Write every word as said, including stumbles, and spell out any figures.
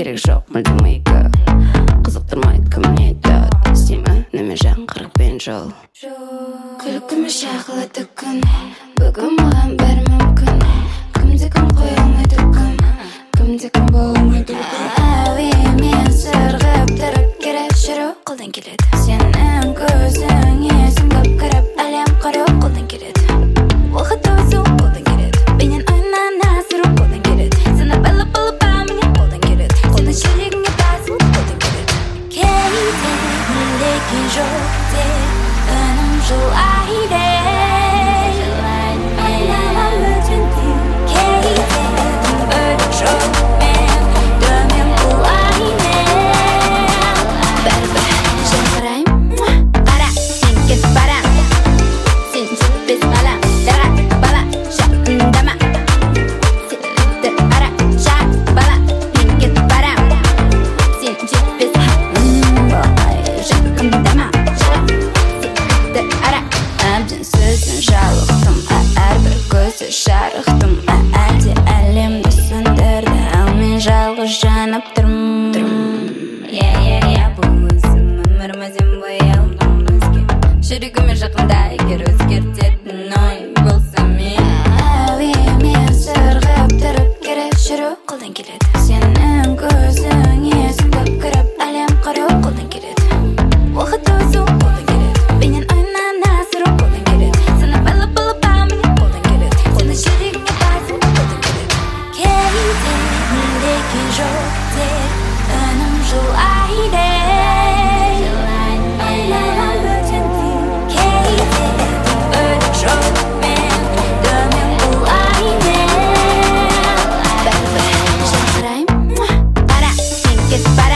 керек жоқ мүлдем екі. Қызықтырмайды кім не айтады, істеймін неме жаңғырықпен жол. Күлкіме шағылады күн, бүгін маған бәрі мүмкін. Кімде-кім қоя алмайды кім, кімде-кім бола алмайды кім. Әуемен сырғып тұрып керек жүру қолдан келеді. Сенің көзіңе сүңгіп кіріп әлем құру қолдан келеді. Уақыт өту қолдан келеді. Менен ойнан асыру қолдан келеді. Сені байлап алып менен қолдан келеді. Сені жүрегіңе басу қолдан келеді. Кейде мүлдекен жоқ деп үнім жылайды. Айналам өтінді. Кейде үміт жоқ мен төмен құлайды. Бәрібір жылтыраймын. Қара, сен кет бара. Сен жетпес бала, дарға бала, жақындама. Сен бітір ара, жақ бала, мен кет бара. Сен жетпес бала, жақындама. Сен бітір ара. Әбден сөзін жалықтым, әрбір көзі жарықтым. Әлде әлемді сөндірді, ал мен жалғыз жанып тұрмын. Yeah, yeah, yeah, бұл өзім өмірімізден боялдым өзге. Жүрегіме жақында егер өзгертетін ой болса мен. Әуемен сырғып тұрып керек жүру қолдан келеді. Сенің көзіңе сүңгіп кіріп әлем құру қолдан келеді. Уақыт өту қолдан келеді. Менен ойнан асыру қолдан келеді. Сені байлап алып менен қолдан келеді. Сені жүрегіңе басу қолдан келеді. Кейде мүлдекен жоқ деп үнім жылайды. Айналам өтінді. Кейде үміт жоқ мен төмен құлайды. Бәрібір жылтыраймын. Қара, сен кет бара.